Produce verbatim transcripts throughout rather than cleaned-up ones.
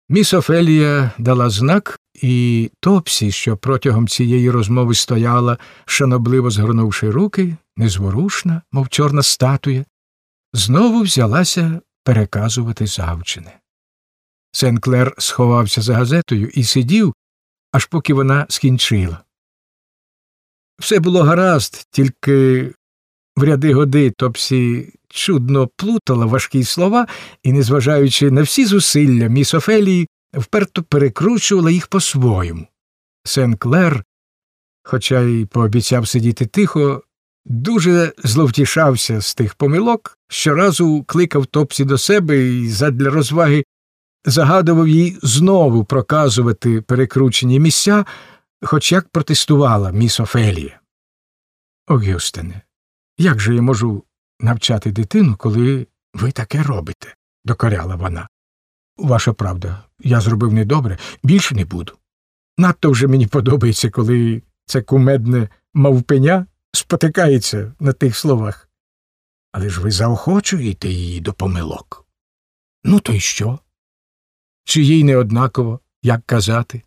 Міс Офелія дала знак, і Топсі, що протягом цієї розмови стояла, шанобливо згорнувши руки, незворушна, мов чорна статуя, знову взялася переказувати завчене. Сен-Клер сховався за газетою і сидів, аж поки вона скінчила. Все було гаразд, тільки в ряди годи Топсі чудно плутала важкі слова і, незважаючи на всі зусилля міс Офелії, вперто перекручувала їх по-своєму. Сен-Клер, хоча й пообіцяв сидіти тихо, дуже зловтішався з тих помилок, щоразу кликав Топсі до себе і задля розваги загадував їй знову проказувати перекручені місця, хоч як протестувала міс Офелія. «О, Гюстене, як же я можу навчати дитину, коли ви таке робите?» – докоряла вона. «Ваша правда, я зробив недобре, більше не буду. Надто вже мені подобається, коли це кумедне мавпеня спотикається на тих словах. Але ж ви заохочуєте її до помилок. Ну то й що? Чи їй не однаково, як казати?»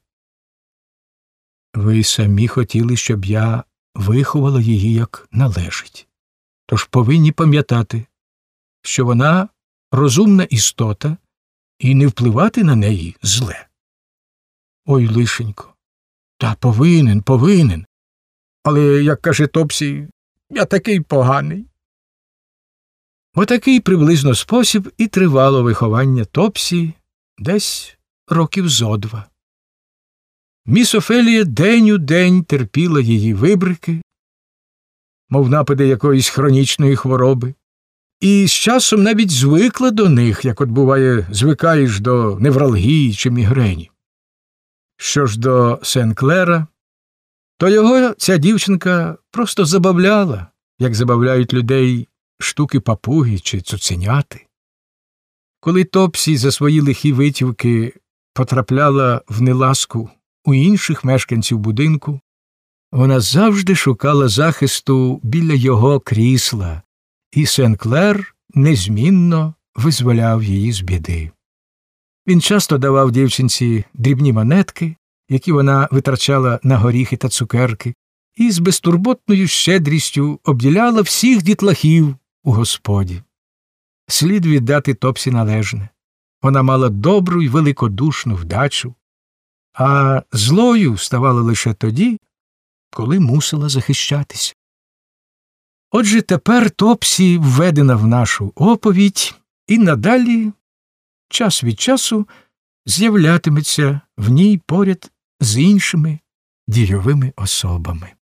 «Ви самі хотіли, щоб я виховала її, як належить. Тож повинні пам'ятати, що вона розумна істота і не впливати на неї зле». «Ой, лишенько, та повинен, повинен. Але, як каже Топсі, я такий поганий». Отакий приблизно спосіб і тривало виховання Топсі десь років зо два. Міс Офелія день у день терпіла її вибрики, мов напади якоїсь хронічної хвороби, і з часом навіть звикла до них, як от буває звикаєш до невралгії чи мігрені. Що ж до Сен-Клера, то його ця дівчинка просто забавляла, як забавляють людей штуки папуги чи цуценяти. Коли Топсі за свої лихі витівки потрапляла в неласку у інших мешканців будинку, вона завжди шукала захисту біля його крісла, і Сен-Клер незмінно визволяв її з біди. Він часто давав дівчинці дрібні монетки, які вона витрачала на горіхи та цукерки, і з безтурботною щедрістю обділяла всіх дітлахів у господі. Слід віддати Топсі належне. Вона мала добру й великодушну вдачу, а злою ставала лише тоді, коли мусила захищатися. Отже, тепер Топсі введена в нашу оповідь і надалі, час від часу, з'являтиметься в ній поряд з іншими дійовими особами.